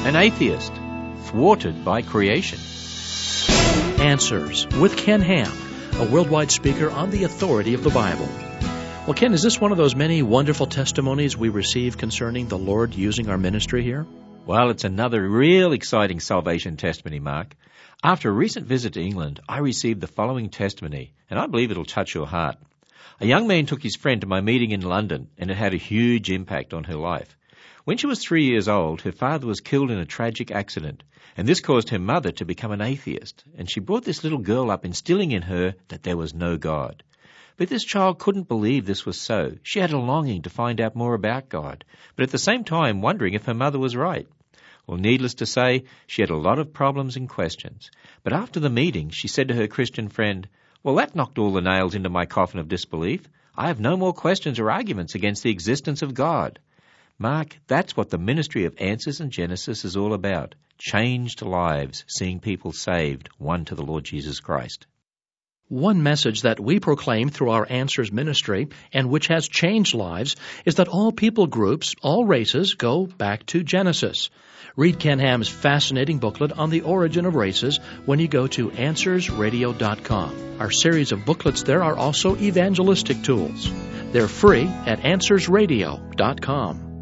an atheist, thwarted by creation. Answers with Ken Ham, a worldwide speaker on the authority of the Bible. Well, Ken, is this one of those many wonderful testimonies we receive concerning the Lord using our ministry here? Well, it's another real exciting salvation testimony, Mark. After a recent visit to England, I received the following testimony, and I believe it'll touch your heart. A young man took his friend to my meeting in London, and it had a huge impact on her life. When she was 3 years old, her father was killed in a tragic accident, and this caused her mother to become an atheist, and she brought this little girl up instilling in her that there was no God. But this child couldn't believe this was so. She had a longing to find out more about God, but at the same time wondering if her mother was right. Well, needless to say, she had a lot of problems and questions. But after the meeting, she said to her Christian friend, "Well, that knocked all the nails into my coffin of disbelief. I have no more questions or arguments against the existence of God." Mark, that's what the ministry of Answers in Genesis is all about. Changed lives, seeing people saved, won to the Lord Jesus Christ. One message that we proclaim through our Answers ministry, and which has changed lives, is that all people groups, all races, go back to Genesis. Read Ken Ham's fascinating booklet on the origin of races when you go to AnswersRadio.com. Our series of booklets there are also evangelistic tools. They're free at AnswersRadio.com.